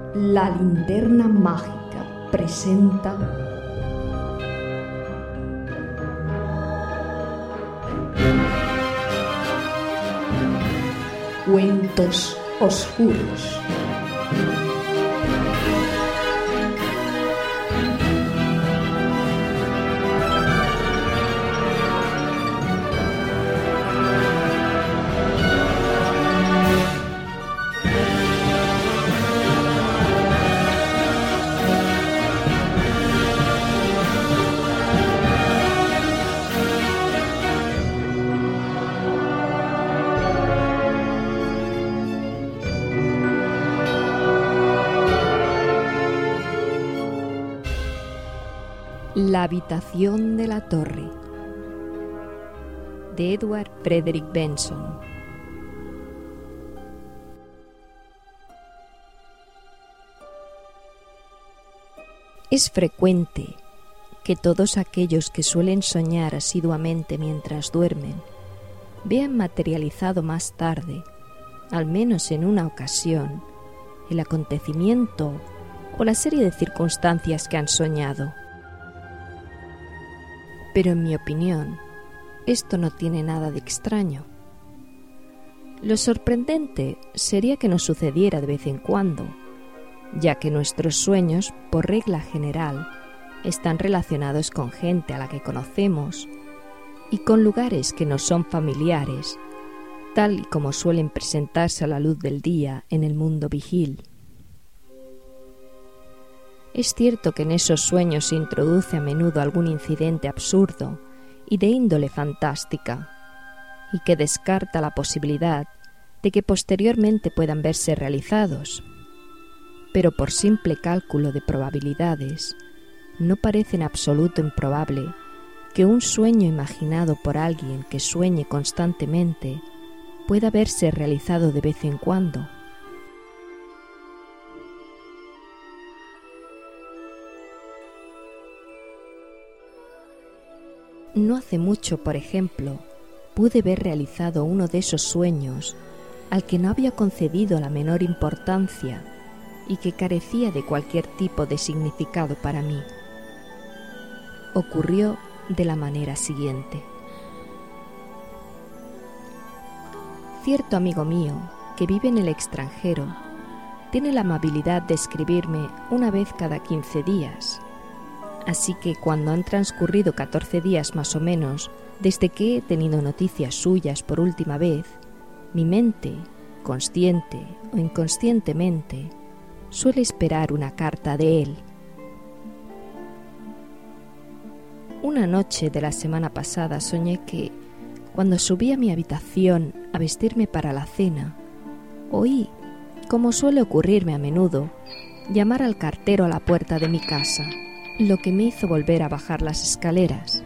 La Linterna Mágica presenta Cuentos Oscuros. La habitación de la torre, de Edward Frederick Benson. Es frecuente que todos aquellos que suelen soñar asiduamente mientras duermen vean materializado más tarde, al menos en una ocasión, el acontecimiento o la serie de circunstancias que han soñado. Pero en mi opinión, esto no tiene nada de extraño. Lo sorprendente sería que nos sucediera de vez en cuando, ya que nuestros sueños, por regla general, están relacionados con gente a la que conocemos y con lugares que nos son familiares, tal y como suelen presentarse a la luz del día en el mundo vigil. Es cierto que en esos sueños se introduce a menudo algún incidente absurdo y de índole fantástica, y que descarta la posibilidad de que posteriormente puedan verse realizados. Pero por simple cálculo de probabilidades, no parece en absoluto improbable que un sueño imaginado por alguien que sueñe constantemente pueda verse realizado de vez en cuando. No hace mucho, por ejemplo, pude ver realizado uno de esos sueños al que no había concedido la menor importancia y que carecía de cualquier tipo de significado para mí. Ocurrió de la manera siguiente. Cierto amigo mío, que vive en el extranjero, tiene la amabilidad de escribirme una vez cada 15 días. Así que cuando han transcurrido 14 días más o menos desde que he tenido noticias suyas por última vez, mi mente, consciente o inconscientemente, suele esperar una carta de él. Una noche de la semana pasada soñé que, cuando subí a mi habitación a vestirme para la cena, oí, como suele ocurrirme a menudo, llamar al cartero a la puerta de mi casa, lo que me hizo volver a bajar las escaleras.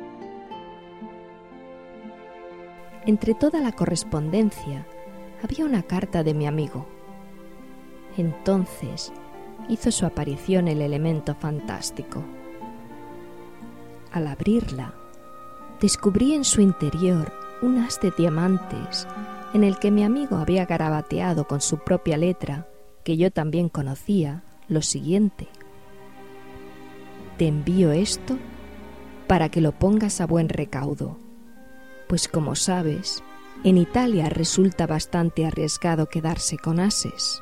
Entre toda la correspondencia había una carta de mi amigo. Entonces hizo su aparición el elemento fantástico. Al abrirla, descubrí en su interior un haz de diamantes en el que mi amigo había garabateado con su propia letra, que yo también conocía, lo siguiente: te envío esto para que lo pongas a buen recaudo, pues como sabes, en Italia resulta bastante arriesgado quedarse con ases.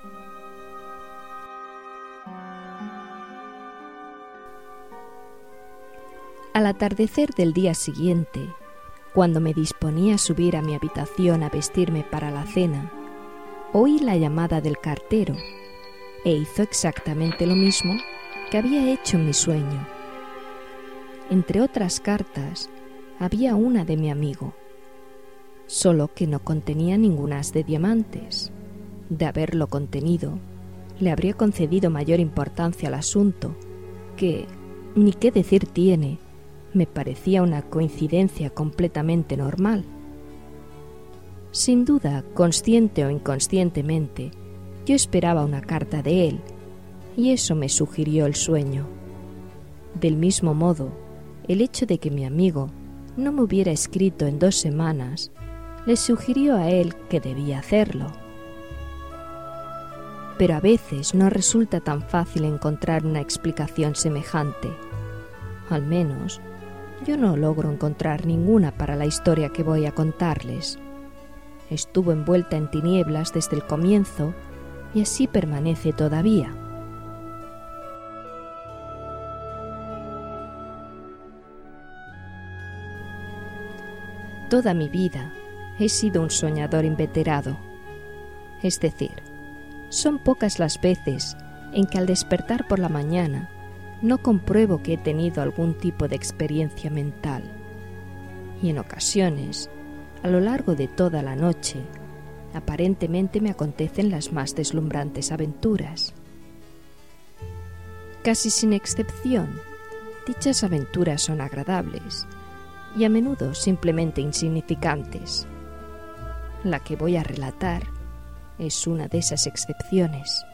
Al atardecer del día siguiente, cuando me disponía a subir a mi habitación a vestirme para la cena, oí la llamada del cartero e hizo exactamente lo mismo que había hecho en mi sueño. Entre otras cartas, había una de mi amigo, solo que no contenía ningún as de diamantes. De haberlo contenido, le habría concedido mayor importancia al asunto, que, ni qué decir tiene, me parecía una coincidencia completamente normal. Sin duda, consciente o inconscientemente, yo esperaba una carta de él, y eso me sugirió el sueño. Del mismo modo, el hecho de que mi amigo no me hubiera escrito en 2 semanas le sugirió a él que debía hacerlo. pero a veces no resulta tan fácil encontrar una explicación semejante. Al menos, yo no logro encontrar ninguna para la historia que voy a contarles. Estuvo envuelta en tinieblas desde el comienzo y así permanece todavía. Toda mi vida he sido un soñador inveterado. Es decir, son pocas las veces en que al despertar por la mañana no compruebo que he tenido algún tipo de experiencia mental. Y en ocasiones, a lo largo de toda la noche, aparentemente me acontecen las más deslumbrantes aventuras. Casi sin excepción, dichas aventuras son agradables y a menudo simplemente insignificantes. La que voy a relatar es una de esas excepciones.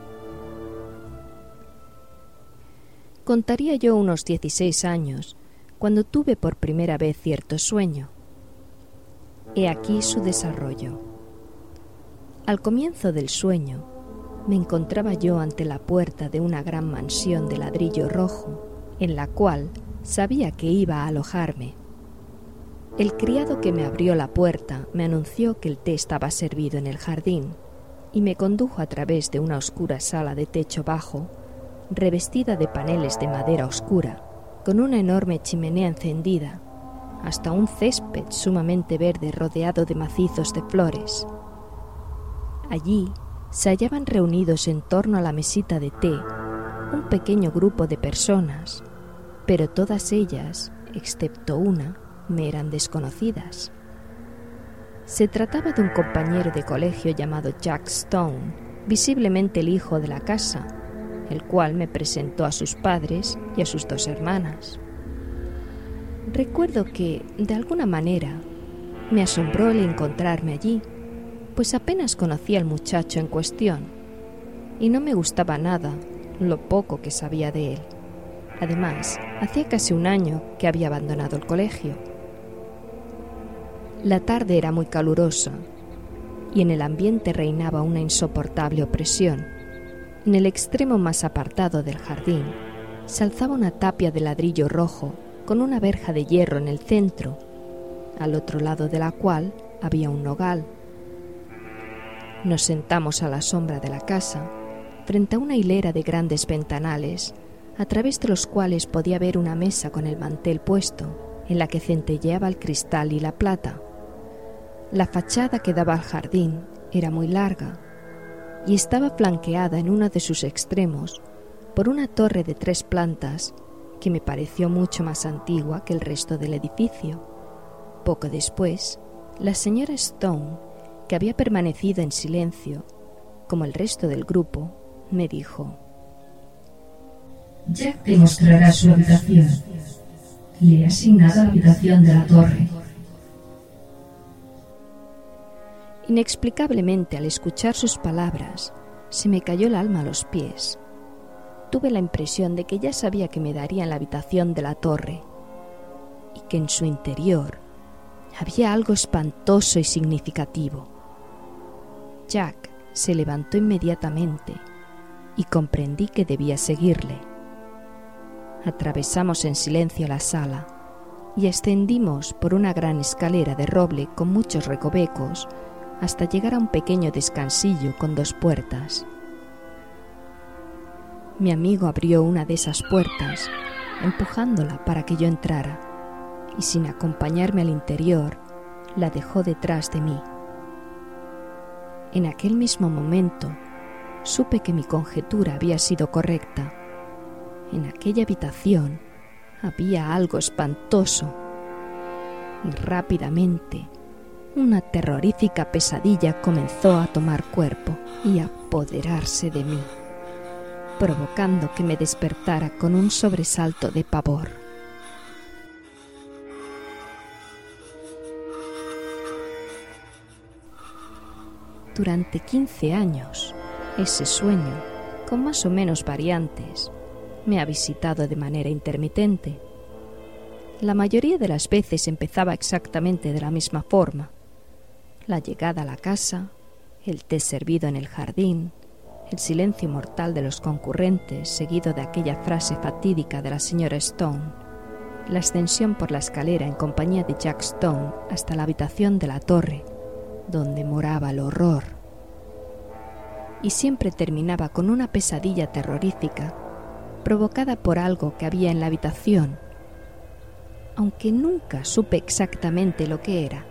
Contaría yo unos 16 años cuando tuve por primera vez cierto sueño. He aquí su desarrollo. Al comienzo del sueño, me encontraba yo ante la puerta de una gran mansión de ladrillo rojo, en la cual sabía que iba a alojarme. El criado que me abrió la puerta me anunció que el té estaba servido en el jardín y me condujo a través de una oscura sala de techo bajo, revestida de paneles de madera oscura, con una enorme chimenea encendida, hasta un césped sumamente verde rodeado de macizos de flores. Allí se hallaban reunidos en torno a la mesita de té un pequeño grupo de personas, pero todas ellas, excepto una, me eran desconocidas. Se trataba de un compañero de colegio llamado Jack Stone, visiblemente el hijo de la casa, el cual me presentó a sus padres y a sus 2 hermanas. Recuerdo que, de alguna manera, me asombró el encontrarme allí, pues apenas conocía al muchacho en cuestión, y no me gustaba nada lo poco que sabía de él. Además, hacía casi un año que había abandonado el colegio. La tarde era muy calurosa, y en el ambiente reinaba una insoportable opresión. En el extremo más apartado del jardín se alzaba una tapia de ladrillo rojo con una verja de hierro en el centro, al otro lado de la cual había un nogal. Nos sentamos a la sombra de la casa, frente a una hilera de grandes ventanales, a través de los cuales podía ver una mesa con el mantel puesto, en la que centelleaba el cristal y la plata. La fachada que daba al jardín era muy larga y estaba flanqueada en uno de sus extremos por una torre de 3 plantas que me pareció mucho más antigua que el resto del edificio. Poco después, la señora Stone, que había permanecido en silencio, como el resto del grupo, me dijo: Jack te mostrará su habitación. Le he asignado la habitación de la torre. Inexplicablemente, al escuchar sus palabras, se me cayó el alma a los pies. Tuve la impresión de que ya sabía que me daría en la habitación de la torre y que en su interior había algo espantoso y significativo. Jack se levantó inmediatamente y comprendí que debía seguirle. Atravesamos en silencio la sala y ascendimos por una gran escalera de roble con muchos recovecos hasta llegar a un pequeño descansillo con 2 puertas. Mi amigo abrió una de esas puertas, empujándola para que yo entrara, y sin acompañarme al interior, la dejó detrás de mí. En aquel mismo momento, supe que mi conjetura había sido correcta. En aquella habitación había algo espantoso, y rápidamente una terrorífica pesadilla comenzó a tomar cuerpo y a apoderarse de mí, provocando que me despertara con un sobresalto de pavor. Durante 15 años, ese sueño, con más o menos variantes, me ha visitado de manera intermitente. La mayoría de las veces empezaba exactamente de la misma forma: la llegada a la casa, el té servido en el jardín, el silencio mortal de los concurrentes, seguido de aquella frase fatídica de la señora Stone, la ascensión por la escalera en compañía de Jack Stone hasta la habitación de la torre, donde moraba el horror. Y siempre terminaba con una pesadilla terrorífica, provocada por algo que había en la habitación, aunque nunca supe exactamente lo que era.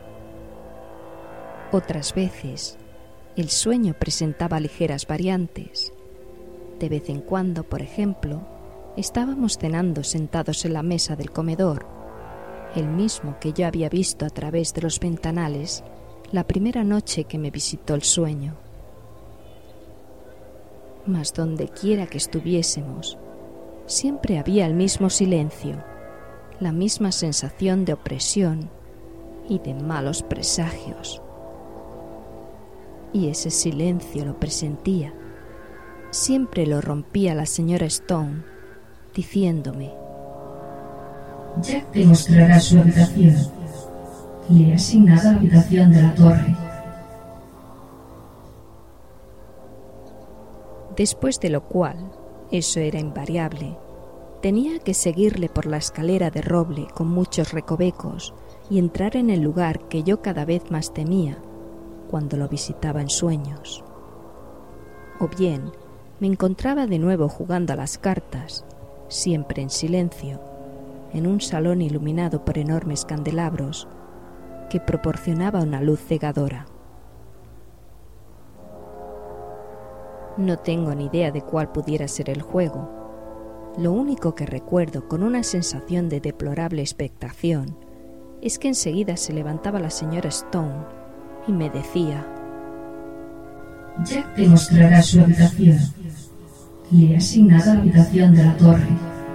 Otras veces, el sueño presentaba ligeras variantes. De vez en cuando, por ejemplo, estábamos cenando sentados en la mesa del comedor, el mismo que yo había visto a través de los ventanales la primera noche que me visitó el sueño. Mas donde quiera que estuviésemos, siempre había el mismo silencio, la misma sensación de opresión y de malos presagios. Y ese silencio lo presentía. Siempre lo rompía la señora Stone, diciéndome: Jack te mostrará su habitación. Le he asignado la habitación de la torre. Después de lo cual, eso era invariable, tenía que seguirle por la escalera de roble con muchos recovecos y entrar en el lugar que yo cada vez más temía cuando lo visitaba en sueños. O bien, me encontraba de nuevo jugando a las cartas, siempre en silencio, en un salón iluminado por enormes candelabros que proporcionaba una luz cegadora. No tengo ni idea de cuál pudiera ser el juego. Lo único que recuerdo con una sensación de deplorable expectación es que enseguida se levantaba la señora Stone y me decía: Jack te mostrará su habitación. Le he asignado la habitación de la torre.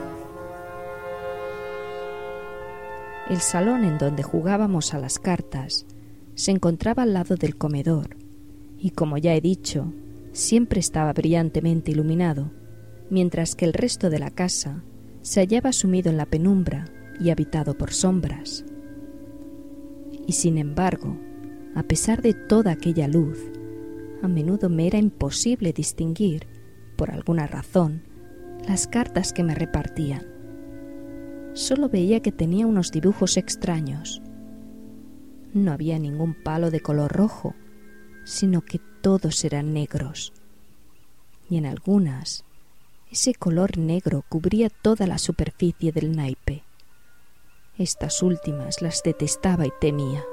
El salón en donde jugábamos a las cartas se encontraba al lado del comedor y, como ya he dicho, siempre estaba brillantemente iluminado, mientras que el resto de la casa se hallaba sumido en la penumbra y habitado por sombras. Y sin embargo, a pesar de toda aquella luz, a menudo me era imposible distinguir, por alguna razón, las cartas que me repartían. Solo veía que tenía unos dibujos extraños. No había ningún palo de color rojo, sino que todos eran negros. Y en algunas, ese color negro cubría toda la superficie del naipe. Estas últimas las detestaba y temía.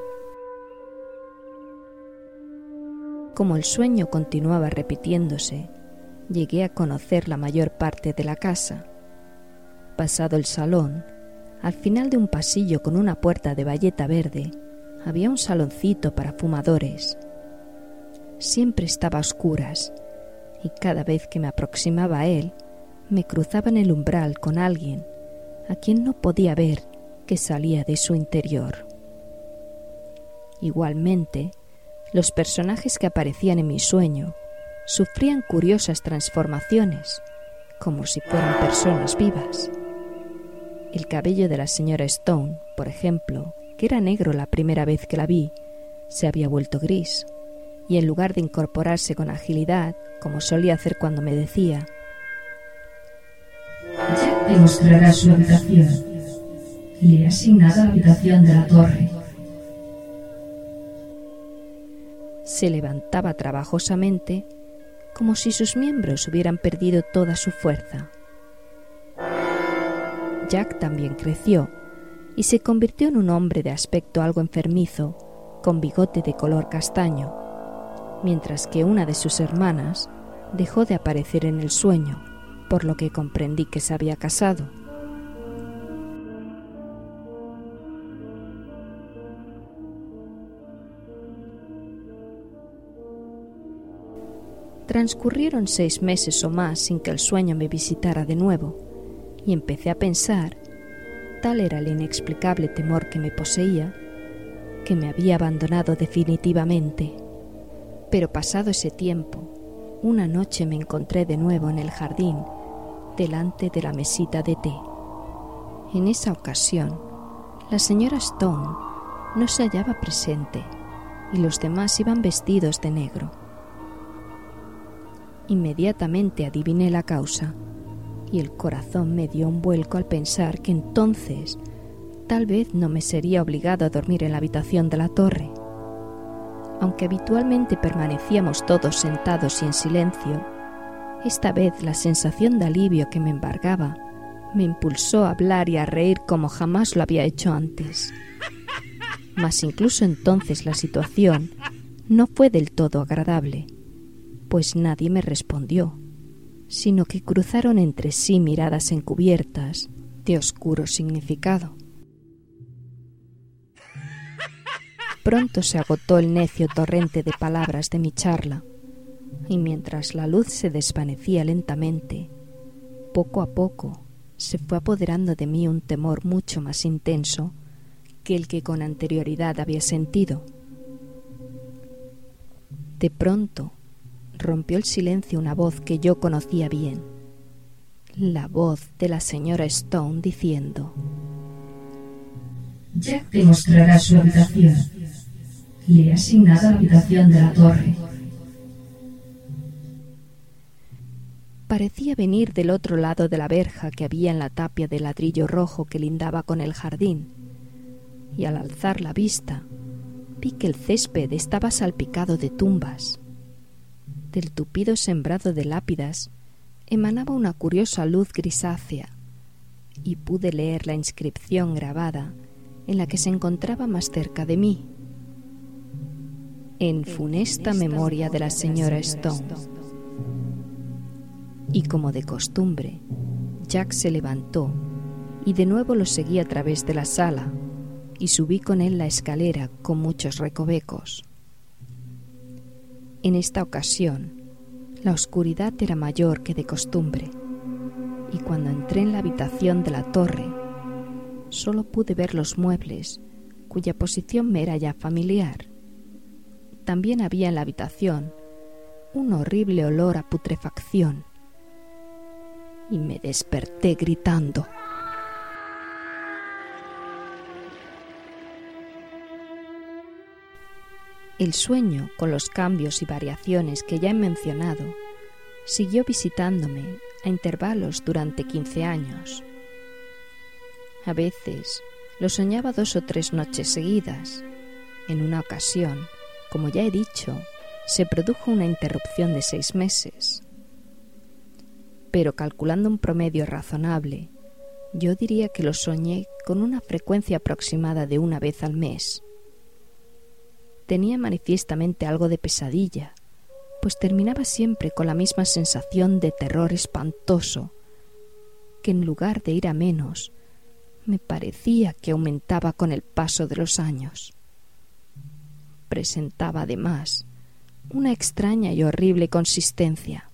Como el sueño continuaba repitiéndose, llegué a conocer la mayor parte de la casa. Pasado el salón, al final de un pasillo con una puerta de bayeta verde, había un saloncito para fumadores. Siempre estaba a oscuras, y cada vez que me aproximaba a él, me cruzaba en el umbral con alguien a quien no podía ver que salía de su interior. Igualmente, los personajes que aparecían en mi sueño sufrían curiosas transformaciones, como si fueran personas vivas. El cabello de la señora Stone, por ejemplo, que era negro la primera vez que la vi, se había vuelto gris, y en lugar de incorporarse con agilidad, como solía hacer cuando me decía: Jack te mostrará su habitación. Le he asignado la habitación de la torre. se levantaba trabajosamente, como si sus miembros hubieran perdido toda su fuerza. Jack también creció y se convirtió en un hombre de aspecto algo enfermizo, con bigote de color castaño, mientras que una de sus hermanas dejó de aparecer en el sueño, por lo que comprendí que se había casado. Transcurrieron 6 meses o más sin que el sueño me visitara de nuevo, y empecé a pensar, tal era el inexplicable temor que me poseía, que me había abandonado definitivamente. Pero pasado ese tiempo, una noche me encontré de nuevo en el jardín, delante de la mesita de té. En esa ocasión, la señora Stone no se hallaba presente y los demás iban vestidos de negro. Inmediatamente adiviné la causa, y el corazón me dio un vuelco al pensar que entonces tal vez no me sería obligado a dormir en la habitación de la torre. Aunque habitualmente permanecíamos todos sentados y en silencio, esta vez la sensación de alivio que me embargaba me impulsó a hablar y a reír como jamás lo había hecho antes. Mas incluso entonces la situación no fue del todo agradable, pues nadie me respondió, sino que cruzaron entre sí miradas encubiertas de oscuro significado. Pronto se agotó el necio torrente de palabras de mi charla, y mientras la luz se desvanecía lentamente, poco a poco se fue apoderando de mí un temor mucho más intenso que el que con anterioridad había sentido. De pronto rompió el silencio una voz que yo conocía bien, la voz de la señora Stone diciendo: Jack te mostrará su habitación. Le he asignado la habitación de la torre. Parecía venir del otro lado de la verja que había en la tapia de ladrillo rojo que lindaba con el jardín, y al alzar la vista vi que el césped estaba salpicado de tumbas. Del tupido sembrado de lápidas emanaba una curiosa luz grisácea, y pude leer la inscripción grabada en la que se encontraba más cerca de mí: en funesta memoria de la señora Stone. Y como de costumbre, Jack se levantó y de nuevo lo seguí a través de la sala, y subí con él la escalera con muchos recovecos. En esta ocasión, la oscuridad era mayor que de costumbre, y cuando entré en la habitación de la torre, solo pude ver los muebles, cuya posición me era ya familiar. También había en la habitación un horrible olor a putrefacción, y me desperté gritando. El sueño, con los cambios y variaciones que ya he mencionado, siguió visitándome a intervalos durante 15 años. A veces lo soñaba 2 o 3 noches seguidas. En una ocasión, como ya he dicho, se produjo una interrupción de 6 meses. Pero calculando un promedio razonable, yo diría que lo soñé con una frecuencia aproximada de 1 vez al mes. Tenía manifiestamente algo de pesadilla, pues terminaba siempre con la misma sensación de terror espantoso, que en lugar de ir a menos, me parecía que aumentaba con el paso de los años. Presentaba además una extraña y horrible consistencia.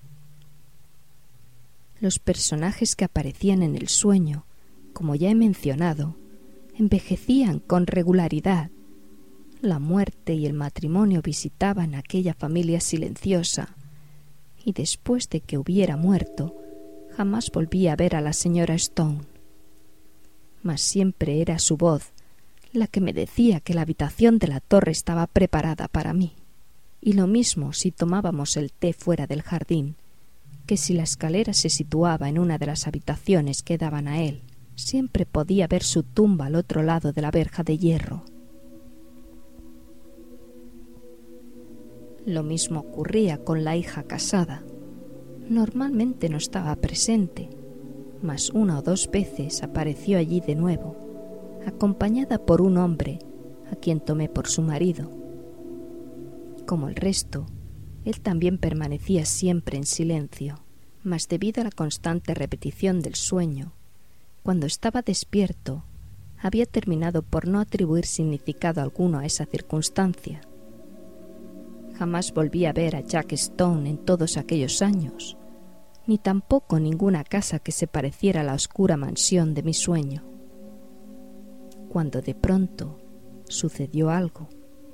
Los personajes que aparecían en el sueño, como ya he mencionado, envejecían con regularidad. La muerte y el matrimonio visitaban aquella familia silenciosa, y después de que hubiera muerto, jamás volví a ver a la señora Stone. Mas siempre era su voz la que me decía que la habitación de la torre estaba preparada para mí, y lo mismo si tomábamos el té fuera del jardín, que si la escalera se situaba en una de las habitaciones que daban a él, siempre podía ver su tumba al otro lado de la verja de hierro. Lo mismo ocurría con la hija casada. Normalmente no estaba presente, mas 1 o 2 veces apareció allí de nuevo, acompañada por un hombre a quien tomé por su marido. Como el resto, él también permanecía siempre en silencio, mas debido a la constante repetición del sueño, cuando estaba despierto, había terminado por no atribuir significado alguno a esa circunstancia. Jamás volví a ver a Jack Stone en todos aquellos años, ni tampoco ninguna casa que se pareciera a la oscura mansión de mi sueño. Cuando de pronto sucedió algo.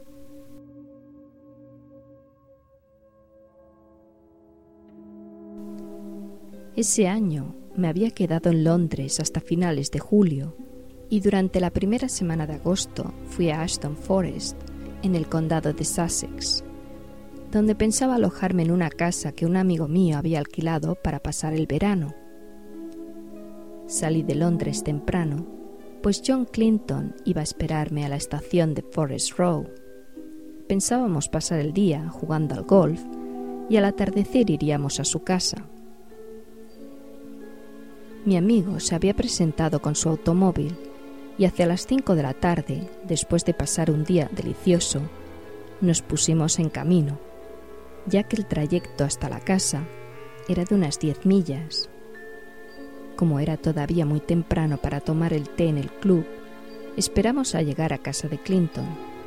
Ese año me había quedado en Londres hasta finales de julio, y durante la primera semana de agosto fui a Ashton Forest, en el condado de Sussex. donde pensaba alojarme en una casa que un amigo mío había alquilado para pasar el verano. Salí de Londres temprano, pues John Clinton iba a esperarme a la estación de Forest Row. Pensábamos pasar el día jugando al golf y al atardecer iríamos a su casa. Mi amigo se había presentado con su automóvil y hacia las 5 de la tarde, después de pasar un día delicioso, nos pusimos en camino, ya que el trayecto hasta la casa era de unas 10 millas. Como era todavía muy temprano para tomar el té en el club, esperamos a llegar a casa de Clinton.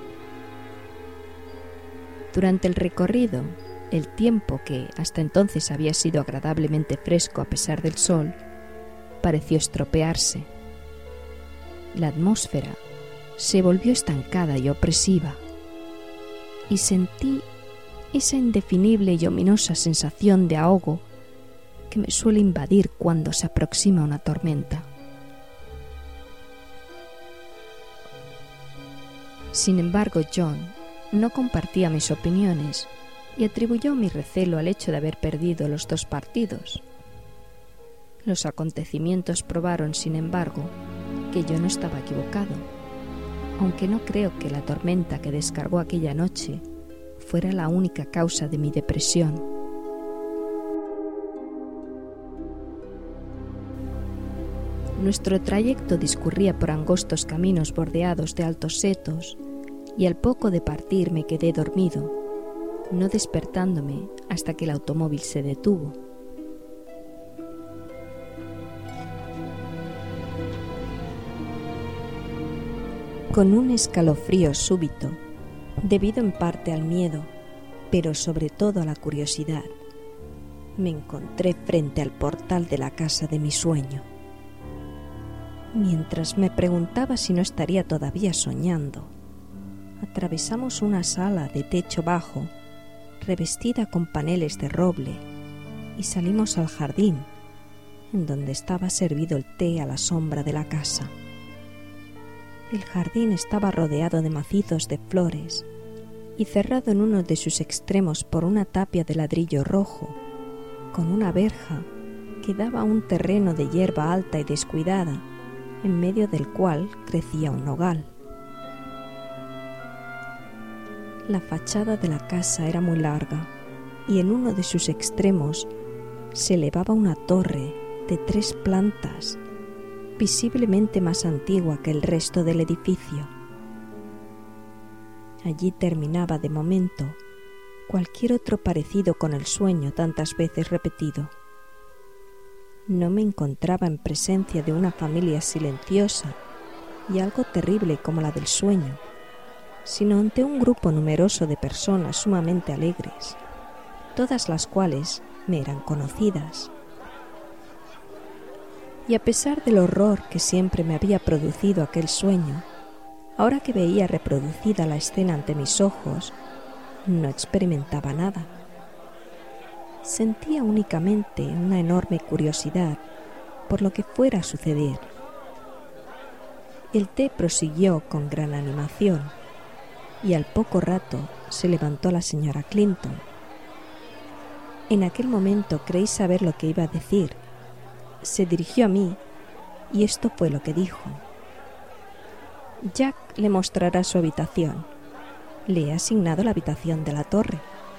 Durante el recorrido, el tiempo, que hasta entonces había sido agradablemente fresco a pesar del sol, pareció estropearse. La atmósfera se volvió estancada y opresiva, y sentí esa indefinible y ominosa sensación de ahogo que me suele invadir cuando se aproxima una tormenta. Sin embargo, John no compartía mis opiniones y atribuyó mi recelo al hecho de haber perdido los 2 partidos. Los acontecimientos probaron, sin embargo, que yo no estaba equivocado, aunque no creo que la tormenta que descargó aquella noche fuera la única causa de mi depresión. Nuestro trayecto discurría por angostos caminos bordeados de altos setos, y al poco de partir me quedé dormido, no despertándome hasta que el automóvil se detuvo. Con un escalofrío súbito, debido en parte al miedo, pero sobre todo a la curiosidad, me encontré frente al portal de la casa de mi sueño. Mientras me preguntaba si no estaría todavía soñando, atravesamos una sala de techo bajo, revestida con paneles de roble, y salimos al jardín, en donde estaba servido el té a la sombra de la casa. El jardín estaba rodeado de macizos de flores y cerrado en uno de sus extremos por una tapia de ladrillo rojo, con una verja que daba a un terreno de hierba alta y descuidada, en medio del cual crecía un nogal. La fachada de la casa era muy larga y en uno de sus extremos se elevaba una torre de 3 plantas, visiblemente más antigua que el resto del edificio. Allí terminaba de momento cualquier otro parecido con el sueño tantas veces repetido. No me encontraba en presencia de una familia silenciosa y algo terrible como la del sueño, sino ante un grupo numeroso de personas sumamente alegres, todas las cuales me eran conocidas. Y a pesar del horror que siempre me había producido aquel sueño, ahora que veía reproducida la escena ante mis ojos, no experimentaba nada. Sentía únicamente una enorme curiosidad por lo que fuera a suceder. El té prosiguió con gran animación y al poco rato se levantó la señora Clinton. En aquel momento creí saber lo que iba a decir. Se dirigió a mí y esto fue lo que dijo. Jack le mostrará su habitación. Le he asignado la habitación de la torre.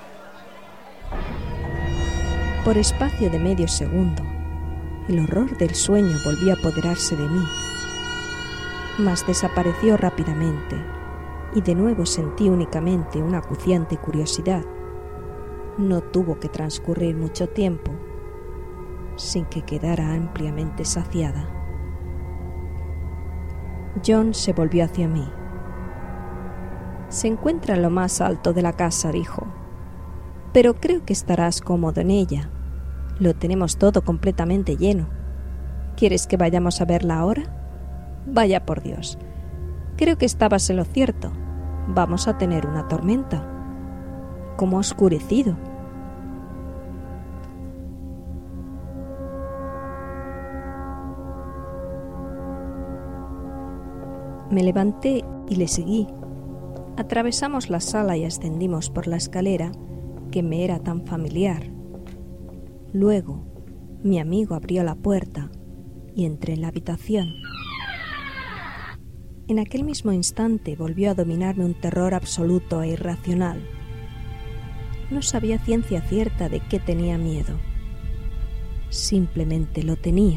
Por espacio de medio segundo, el horror del sueño volvió a apoderarse de mí, mas desapareció rápidamente y de nuevo sentí únicamente una acuciante curiosidad. No tuvo que transcurrir mucho tiempo sin que quedara ampliamente saciada. John se volvió hacia mí. Se encuentra en lo más alto de la casa, dijo, pero creo que estarás cómodo en ella. Lo tenemos todo completamente lleno. ¿Quieres que vayamos a verla ahora? Vaya por Dios. Creo que estabas en lo cierto. Vamos a tener una tormenta. ¿Cómo ha oscurecido? Me levanté y le seguí. Atravesamos la sala y ascendimos por la escalera que me era tan familiar. Luego, mi amigo abrió la puerta y entré en la habitación. En aquel mismo instante volvió a dominarme un terror absoluto e irracional. No sabía ciencia cierta de qué tenía miedo. Simplemente lo tenía.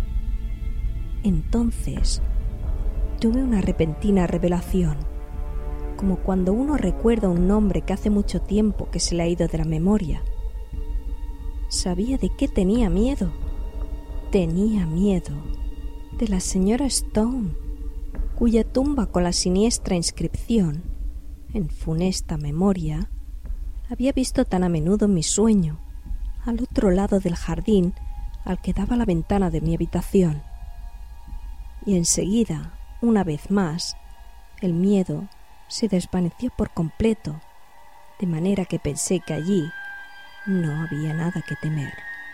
Entonces, tuve una repentina revelación, como cuando uno recuerda un nombre que hace mucho tiempo que se le ha ido de la memoria. Sabía de qué tenía miedo. Tenía miedo de la señora Stone, cuya tumba con la siniestra inscripción, en funesta memoria, había visto tan a menudo en mi sueño, al otro lado del jardín al que daba la ventana de mi habitación. Y enseguida, una vez más, el miedo se desvaneció por completo, de manera que pensé que allí no había nada que temer.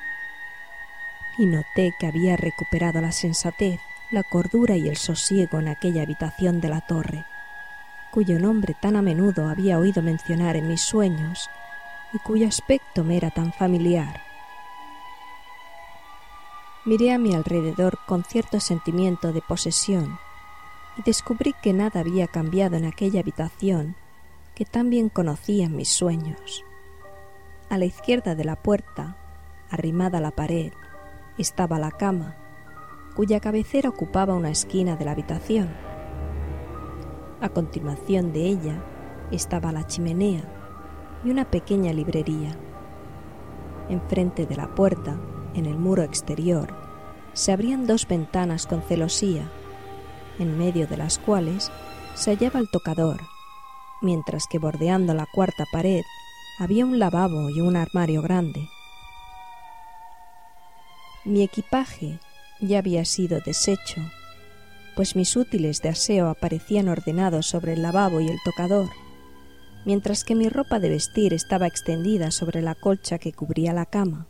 Y noté que había recuperado la sensatez, la cordura y el sosiego en aquella habitación de la torre, cuyo nombre tan a menudo había oído mencionar en mis sueños y cuyo aspecto me era tan familiar. Miré a mi alrededor con cierto sentimiento de posesión y descubrí que nada había cambiado en aquella habitación que tan bien conocía en mis sueños. A la izquierda de la puerta, arrimada a la pared, estaba la cama, cuya cabecera ocupaba una esquina de la habitación. A continuación de ella estaba la chimenea y una pequeña librería. Enfrente de la puerta, en el muro exterior, se abrían dos ventanas con celosía, en medio de las cuales se hallaba el tocador, mientras que bordeando la cuarta pared había un lavabo y un armario grande. Mi equipaje ya había sido deshecho, pues mis útiles de aseo aparecían ordenados sobre el lavabo y el tocador, mientras que mi ropa de vestir estaba extendida sobre la colcha que cubría la cama.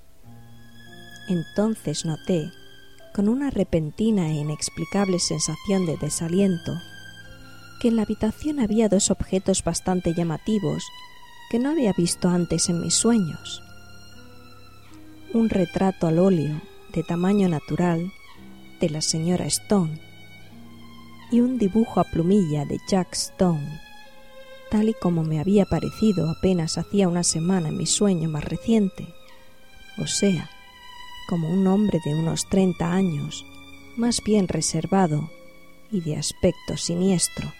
Entonces noté, con una repentina e inexplicable sensación de desaliento, que en la habitación había dos objetos bastante llamativos que no había visto antes en mis sueños. Un retrato al óleo de tamaño natural de la señora Stone y un dibujo a plumilla de Jack Stone, tal y como me había parecido apenas hacía una semana en mi sueño más reciente, o sea, como un hombre de unos 30 años, más bien reservado y de aspecto siniestro.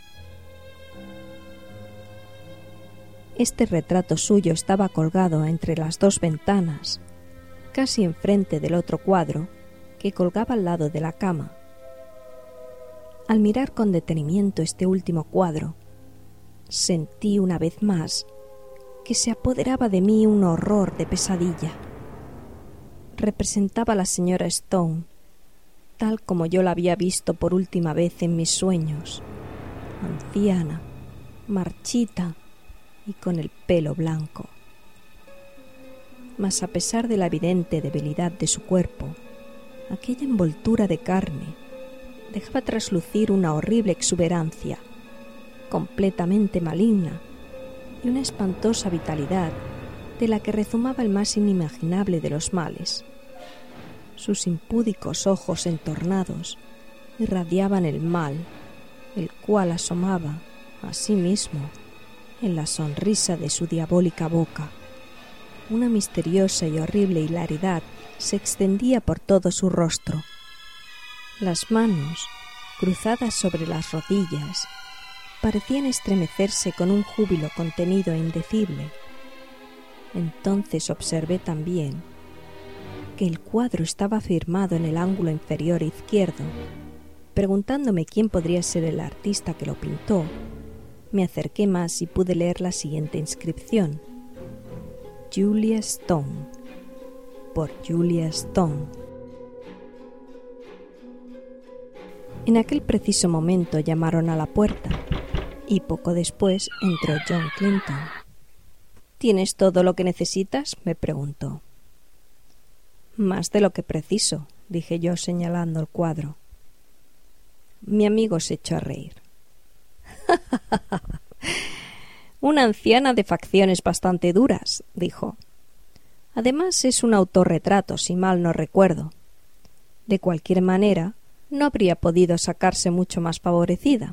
Este retrato suyo estaba colgado entre las dos ventanas, casi enfrente del otro cuadro que colgaba al lado de la cama. Al mirar con detenimiento este último cuadro, sentí una vez más que se apoderaba de mí un horror de pesadilla. Representaba a la señora Stone, tal como yo la había visto por última vez en mis sueños, anciana, marchita y con el pelo blanco. Mas a pesar de la evidente debilidad de su cuerpo, aquella envoltura de carne dejaba traslucir una horrible exuberancia, completamente maligna, y una espantosa vitalidad de la que rezumaba el más inimaginable de los males. Sus impúdicos ojos entornados irradiaban el mal, el cual asomaba, asimismo, en la sonrisa de su diabólica boca. Una misteriosa y horrible hilaridad se extendía por todo su rostro. Las manos, cruzadas sobre las rodillas, parecían estremecerse con un júbilo contenido e indecible. Entonces observé también que el cuadro estaba firmado en el ángulo inferior izquierdo. Preguntándome quién podría ser el artista que lo pintó, me acerqué más y pude leer la siguiente inscripción: Julia Stone, por Julia Stone. En aquel preciso momento llamaron a la puerta y poco después entró John Clinton. ¿Tienes todo lo que necesitas?, me preguntó. Más de lo que preciso, dije yo señalando el cuadro. Mi amigo se echó a reír. Una anciana de facciones bastante duras, dijo. Además es un autorretrato, si mal no recuerdo. De cualquier manera, no habría podido sacarse mucho más favorecida.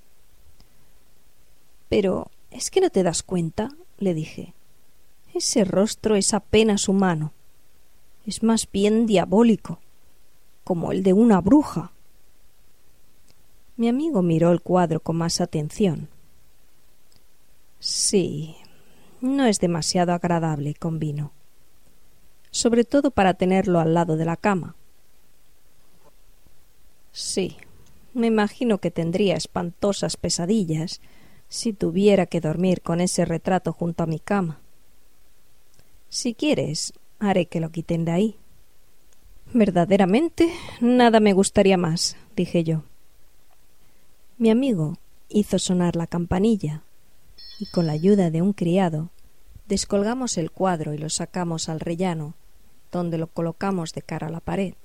Pero ¿es que no te das cuenta?, le dije. Ese rostro es apenas humano. Es más bien diabólico, como el de una bruja. Mi amigo miró el cuadro con más atención. Sí, no es demasiado agradable, convino. Sobre todo para tenerlo al lado de la cama. Sí, me imagino que tendría espantosas pesadillas si tuviera que dormir con ese retrato junto a mi cama. Si quieres, haré que lo quiten de ahí. Verdaderamente, nada me gustaría más, dije yo. Mi amigo hizo sonar la campanilla y con la ayuda de un criado descolgamos el cuadro y lo sacamos al rellano, donde lo colocamos de cara a la pared.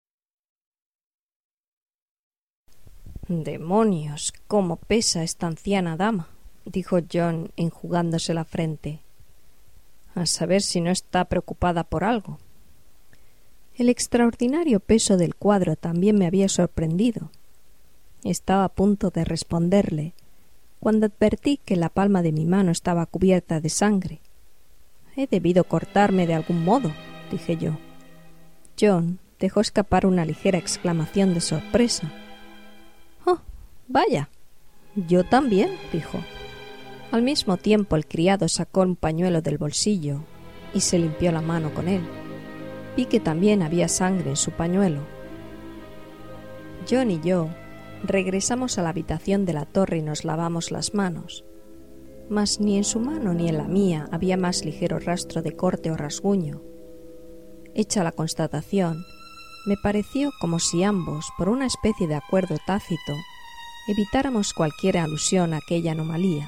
«Demonios, cómo pesa esta anciana dama», dijo John enjugándose la frente. «A saber si no está preocupada por algo». El extraordinario peso del cuadro también me había sorprendido. Estaba a punto de responderle cuando advertí que la palma de mi mano estaba cubierta de sangre. «He debido cortarme de algún modo», dije yo. John dejó escapar una ligera exclamación de sorpresa. «Oh, vaya, yo también», dijo. Al mismo tiempo el criado sacó un pañuelo del bolsillo y se limpió la mano con él. Vi que también había sangre en su pañuelo. John y yo regresamos a la habitación de la torre y nos lavamos las manos. Mas ni en su mano ni en la mía había más ligero rastro de corte o rasguño. Hecha la constatación, me pareció como si ambos, por una especie de acuerdo tácito, evitáramos cualquier alusión a aquella anomalía.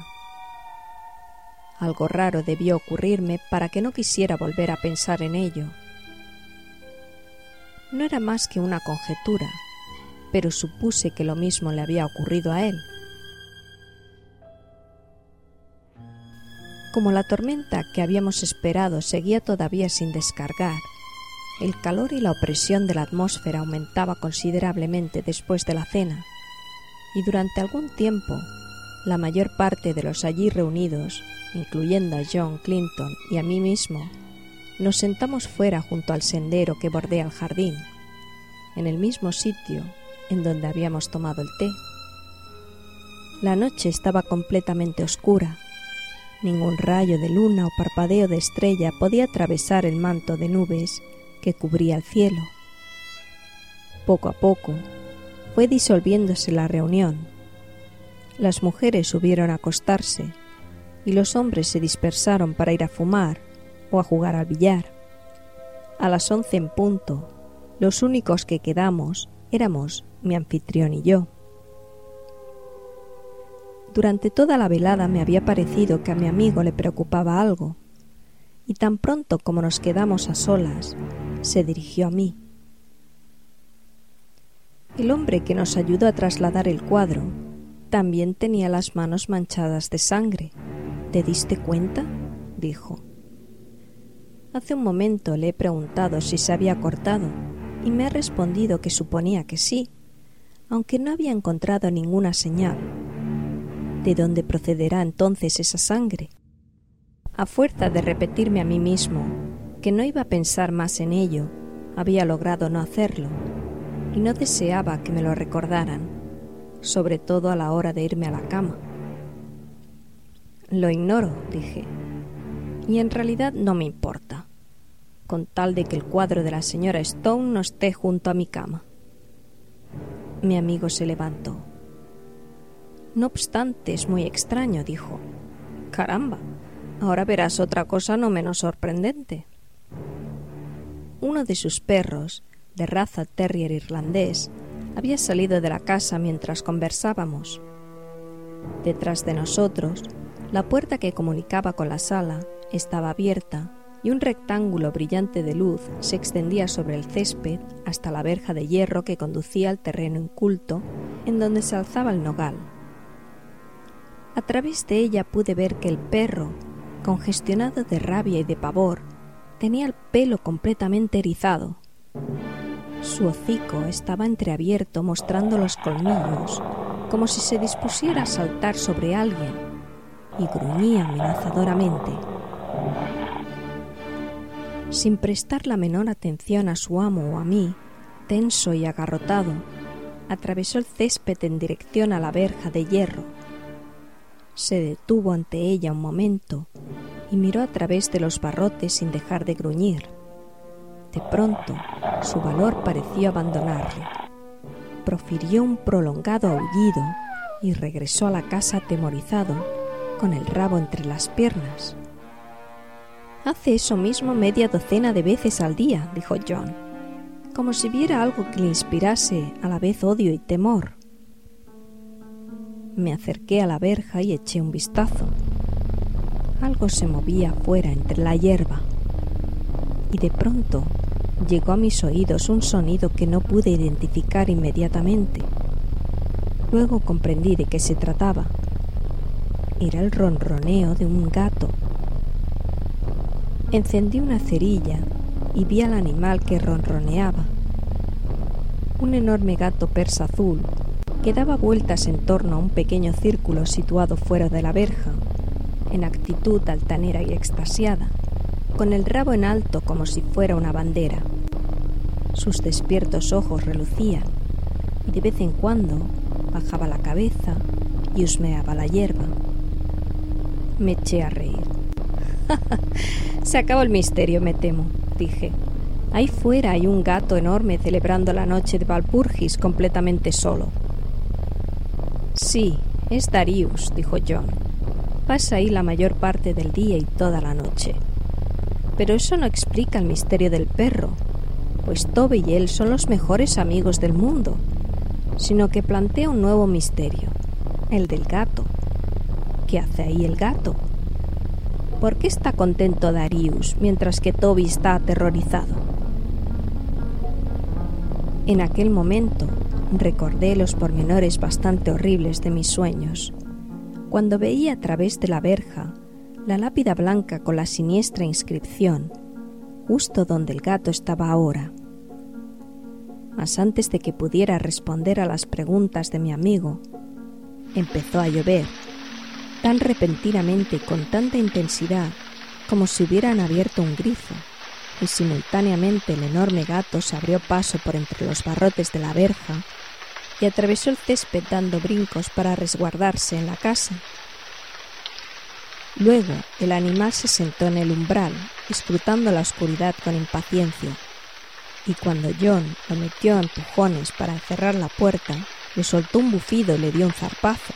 Algo raro debió ocurrirme para que no quisiera volver a pensar en ello. No era más que una conjetura, pero supuse que lo mismo le había ocurrido a él. Como la tormenta que habíamos esperado seguía todavía sin descargar, el calor y la opresión de la atmósfera aumentaba considerablemente después de la cena, y durante algún tiempo la mayor parte de los allí reunidos, incluyendo a John Clinton y a mí mismo, nos sentamos fuera junto al sendero que bordea el jardín, en el mismo sitio en donde habíamos tomado el té. La noche estaba completamente oscura. Ningún rayo de luna o parpadeo de estrella podía atravesar el manto de nubes que cubría el cielo. Poco a poco fue disolviéndose la reunión. Las mujeres subieron a acostarse y los hombres se dispersaron para ir a fumar o a jugar al billar. A las 11 en punto, los únicos que quedamos éramos mi anfitrión y yo. Durante toda la velada me había parecido que a mi amigo le preocupaba algo, y tan pronto como nos quedamos a solas, se dirigió a mí. El hombre que nos ayudó a trasladar el cuadro también tenía las manos manchadas de sangre. ¿Te diste cuenta?, dijo. Hace un momento le he preguntado si se había cortado y me ha respondido que suponía que sí, aunque no había encontrado ninguna señal. ¿De dónde procederá entonces esa sangre? A fuerza de repetirme a mí mismo que no iba a pensar más en ello, había logrado no hacerlo, y no deseaba que me lo recordaran, sobre todo a la hora de irme a la cama. Lo ignoro, dije, y en realidad no me importa, con tal de que el cuadro de la señora Stone no esté junto a mi cama. Mi amigo se levantó. No obstante, es muy extraño, dijo. Caramba, ahora verás otra cosa no menos sorprendente. Uno de sus perros, de raza terrier irlandés, había salido de la casa mientras conversábamos. Detrás de nosotros, la puerta que comunicaba con la sala estaba abierta y un rectángulo brillante de luz se extendía sobre el césped hasta la verja de hierro que conducía al terreno inculto en donde se alzaba el nogal. A través de ella pude ver que el perro, congestionado de rabia y de pavor, tenía el pelo completamente erizado. Su hocico estaba entreabierto mostrando los colmillos, como si se dispusiera a saltar sobre alguien, y gruñía amenazadoramente. Sin prestar la menor atención a su amo o a mí, tenso y agarrotado, atravesó el césped en dirección a la verja de hierro. Se detuvo ante ella un momento y miró a través de los barrotes sin dejar de gruñir. De pronto, su valor pareció abandonarle. Profirió un prolongado aullido y regresó a la casa atemorizado, con el rabo entre las piernas. «Hace eso mismo media docena de veces al día», dijo John, como si viera algo que le inspirase a la vez odio y temor. Me acerqué a la verja y eché un vistazo. Algo se movía afuera entre la hierba, y de pronto llegó a mis oídos un sonido que no pude identificar inmediatamente. Luego comprendí de qué se trataba. Era el ronroneo de un gato. Encendí una cerilla y vi al animal que ronroneaba. Un enorme gato persa azul que daba vueltas en torno a un pequeño círculo situado fuera de la verja, en actitud altanera y extasiada, con el rabo en alto como si fuera una bandera. Sus despiertos ojos relucían y de vez en cuando bajaba la cabeza y husmeaba la hierba. Me eché a reír. «Se acabó el misterio, me temo», dije. «Ahí fuera hay un gato enorme celebrando la noche de Walpurgis completamente solo». «Sí, es Darius», dijo John. «Pasa ahí la mayor parte del día y toda la noche. Pero eso no explica el misterio del perro, pues Toby y él son los mejores amigos del mundo, sino que plantea un nuevo misterio, el del gato. ¿Qué hace ahí el gato? ¿Por qué está contento Darius mientras que Toby está aterrorizado?» En aquel momento recordé los pormenores bastante horribles de mis sueños, cuando veía a través de la verja la lápida blanca con la siniestra inscripción, justo donde el gato estaba ahora. Mas antes de que pudiera responder a las preguntas de mi amigo, empezó a llover, tan repentinamente y con tanta intensidad como si hubieran abierto un grifo, y simultáneamente el enorme gato se abrió paso por entre los barrotes de la verja y atravesó el césped dando brincos para resguardarse en la casa. Luego el animal se sentó en el umbral, escrutando la oscuridad con impaciencia, y cuando John lo metió a empujones para cerrar la puerta, le soltó un bufido y le dio un zarpazo.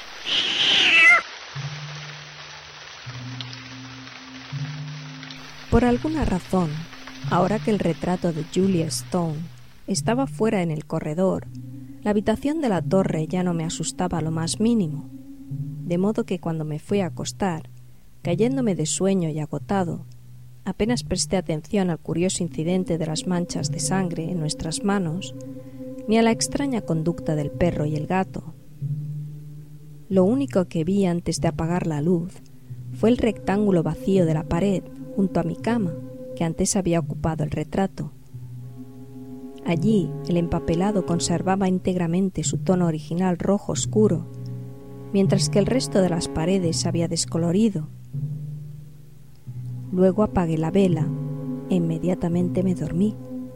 Por alguna razón, ahora que el retrato de Julia Stone estaba fuera en el corredor, la habitación de la torre ya no me asustaba lo más mínimo, de modo que cuando me fui a acostar, cayéndome de sueño y agotado, apenas presté atención al curioso incidente de las manchas de sangre en nuestras manos, ni a la extraña conducta del perro y el gato. Lo único que vi antes de apagar la luz fue el rectángulo vacío de la pared junto a mi cama, que antes había ocupado el retrato. Allí el empapelado conservaba íntegramente su tono original rojo oscuro, mientras que el resto de las paredes se había descolorido. Luego apagué la vela e inmediatamente me dormí.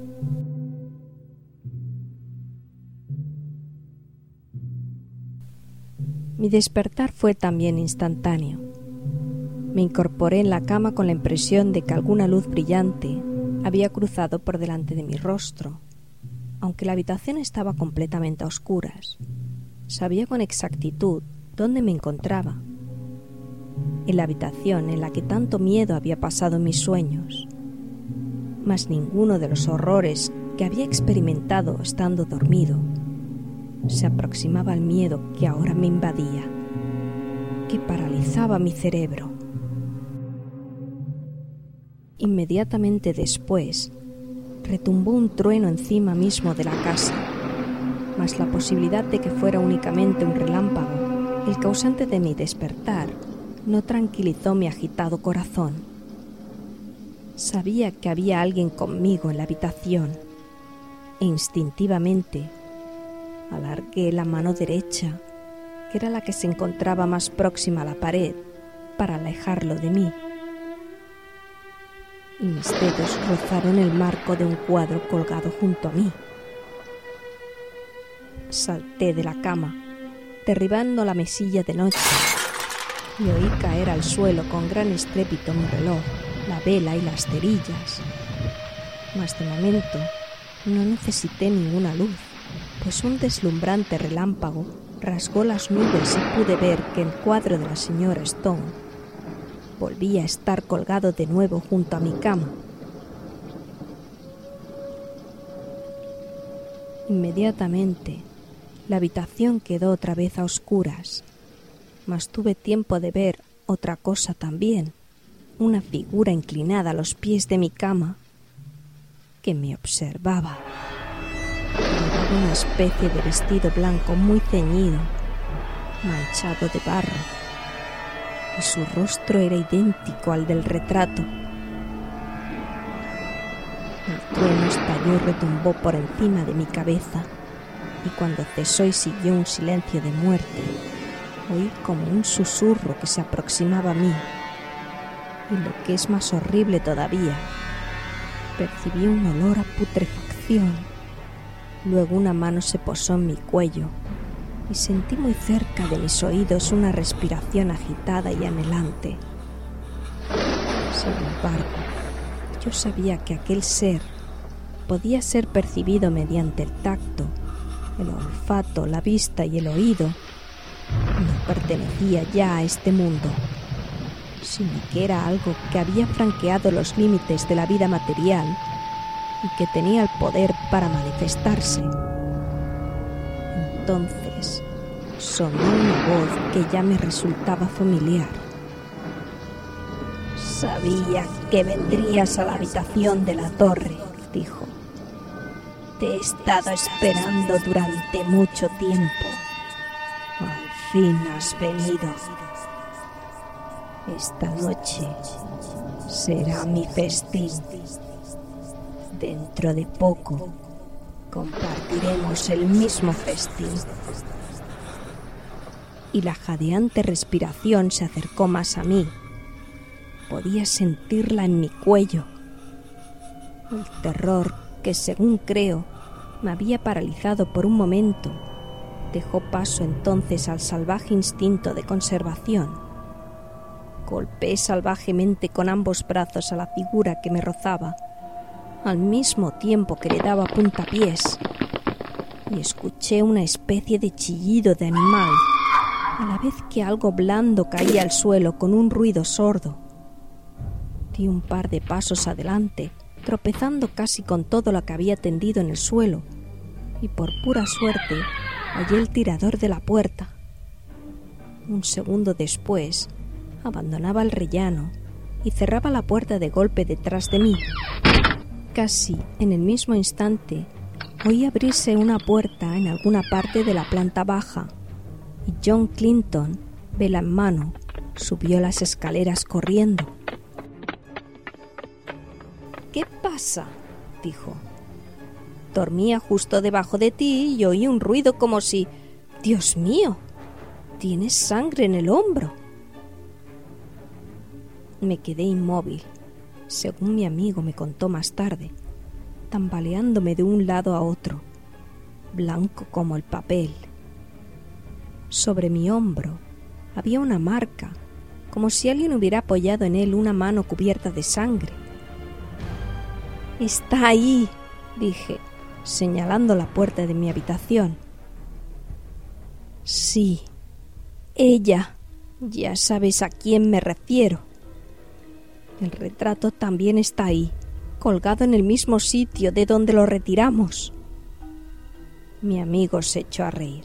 Mi despertar fue también instantáneo. Me incorporé en la cama con la impresión de que alguna luz brillante había cruzado por delante de mi rostro. Aunque la habitación estaba completamente a oscuras, sabía con exactitud dónde me encontraba. En la habitación en la que tanto miedo había pasado en mis sueños. Mas ninguno de los horrores que había experimentado estando dormido se aproximaba al miedo que ahora me invadía, que paralizaba mi cerebro. Inmediatamente después, retumbó un trueno encima mismo de la casa, mas la posibilidad de que fuera únicamente un relámpago El causante de mi despertar no tranquilizó mi agitado corazón. Sabía que había alguien conmigo en la habitación e instintivamente alargué la mano derecha, que era la que se encontraba más próxima a la pared, para alejarlo de mí. Y mis dedos rozaron el marco de un cuadro colgado junto a mí. Salté de la cama, derribando la mesilla de noche, y oí caer al suelo con gran estrépito mi reloj, la vela y las cerillas. Mas de momento no necesité ninguna luz, pues un deslumbrante relámpago rasgó las nubes y pude ver que el cuadro de la señora Stone volvía a estar colgado de nuevo junto a mi cama. Inmediatamente la habitación quedó otra vez a oscuras, mas tuve tiempo de ver otra cosa también, una figura inclinada a los pies de mi cama que me observaba. Llevaba una especie de vestido blanco muy ceñido, manchado de barro, y su rostro era idéntico al del retrato. El trueno estalló y retumbó por encima de mi cabeza, y cuando cesó y siguió un silencio de muerte, oí como un susurro que se aproximaba a mí, y lo que es más horrible todavía, percibí un olor a putrefacción. Luego una mano se posó en mi cuello y sentí muy cerca de mis oídos una respiración agitada y anhelante. Sin embargo, yo sabía que aquel ser podía ser percibido mediante el tacto, el olfato, la vista y el oído. No pertenecía ya a este mundo, sino que era algo que había franqueado los límites de la vida material y que tenía el poder para manifestarse. Entonces sonó una voz que ya me resultaba familiar. «Sabía que vendrías a la habitación de la torre», dijo. «Te he estado esperando durante mucho tiempo. Al fin has venido. Esta noche será mi festín. Dentro de poco compartiremos el mismo festín». Y la jadeante respiración se acercó más a mí. Podía sentirla en mi cuello. El terror, que según creo me había paralizado por un momento, dejó paso entonces al salvaje instinto de conservación. Golpeé salvajemente con ambos brazos a la figura que me rozaba, al mismo tiempo que le daba puntapiés, y escuché una especie de chillido de animal, a la vez que algo blando caía al suelo con un ruido sordo. Di un par de pasos adelante, tropezando casi con todo lo que había tendido en el suelo, y por pura suerte hallé el tirador de la puerta. Un segundo después abandonaba el rellano y cerraba la puerta de golpe detrás de mí. Casi en el mismo instante oí abrirse una puerta en alguna parte de la planta baja y John Clinton, vela en mano, subió las escaleras corriendo. «¿Qué pasa?», dijo. «Dormía justo debajo de ti y oí un ruido como si... ¡Dios mío! Tienes sangre en el hombro». Me quedé inmóvil, según mi amigo me contó más tarde, tambaleándome de un lado a otro, blanco como el papel. Sobre mi hombro había una marca, como si alguien hubiera apoyado en él una mano cubierta de sangre. «Está ahí», dije, señalando la puerta de mi habitación. «Sí, ella. Ya sabes a quién me refiero. El retrato también está ahí, colgado en el mismo sitio de donde lo retiramos». Mi amigo se echó a reír.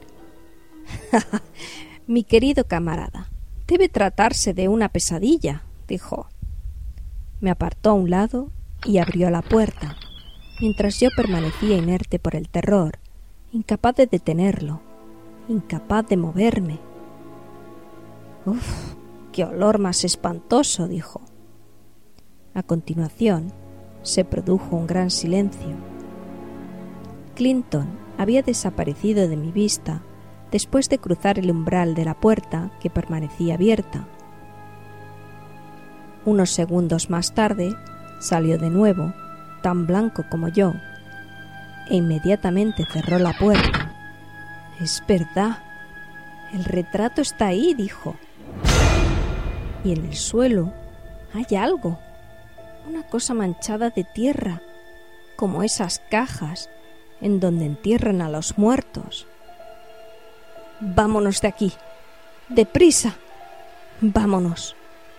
«Mi querido camarada, debe tratarse de una pesadilla», dijo. Me apartó a un lado y abrió la puerta, mientras yo permanecía inerte por el terror, incapaz de detenerlo, incapaz de moverme. «Uf, qué olor más espantoso», dijo. A continuación, se produjo un gran silencio. Clinton había desaparecido de mi vista después de cruzar el umbral de la puerta, que permanecía abierta. Unos segundos más tarde salió de nuevo, tan blanco como yo, e inmediatamente cerró la puerta. «Es verdad, el retrato está ahí», dijo. «Y en el suelo hay algo, una cosa manchada de tierra, como esas cajas en donde entierran a los muertos». «Vámonos de aquí, deprisa, vámonos».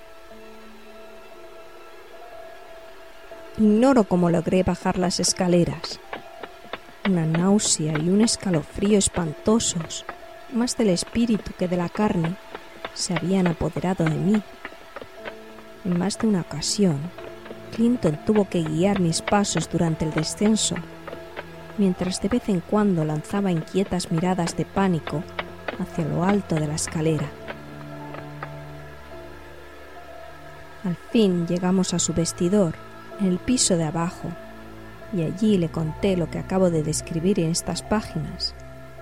Ignoro cómo logré bajar las escaleras. Una náusea y un escalofrío espantosos, más del espíritu que de la carne, se habían apoderado de mí. En más de una ocasión, Clinton tuvo que guiar mis pasos durante el descenso, mientras de vez en cuando lanzaba inquietas miradas de pánico hacia lo alto de la escalera. Al fin llegamos a su vestidor, en el piso de abajo, y allí le conté lo que acabo de describir en estas páginas.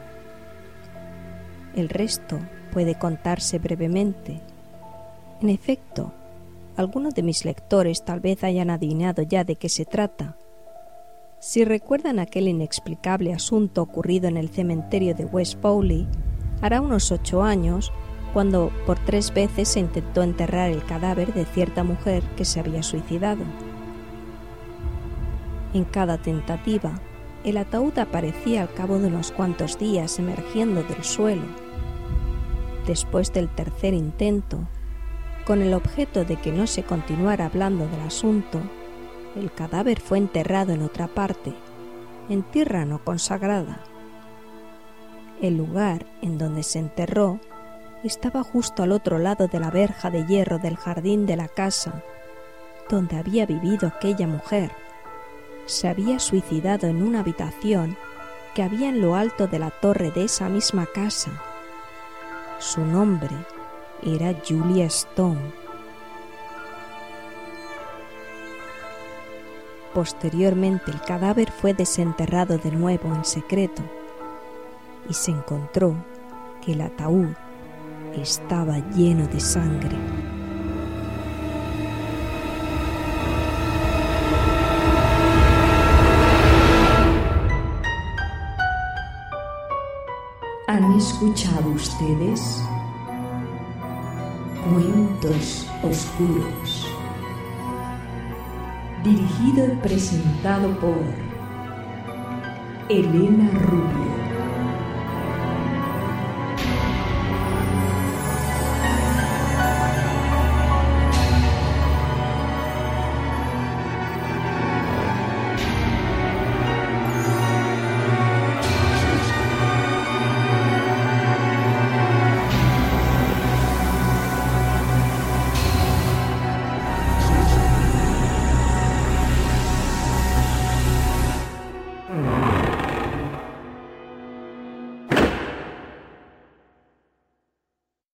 El resto puede contarse brevemente. En efecto, algunos de mis lectores tal vez hayan adivinado ya de qué se trata. Si recuerdan aquel inexplicable asunto ocurrido en el cementerio de West Bowley, hará unos 8 años, cuando por 3 veces se intentó enterrar el cadáver de cierta mujer que se había suicidado. En cada tentativa, el ataúd aparecía al cabo de unos cuantos días emergiendo del suelo. Después del tercer intento, con el objeto de que no se continuara hablando del asunto, el cadáver fue enterrado en otra parte, en tierra no consagrada. El lugar en donde se enterró estaba justo al otro lado de la verja de hierro del jardín de la casa donde había vivido aquella mujer. Se había suicidado en una habitación que había en lo alto de la torre de esa misma casa. Su nombre era Julia Stone. Posteriormente el cadáver fue desenterrado de nuevo en secreto y se encontró que el ataúd estaba lleno de sangre. ¿Han escuchado ustedes? Cuentos oscuros. Dirigido y presentado por Elena Rubio.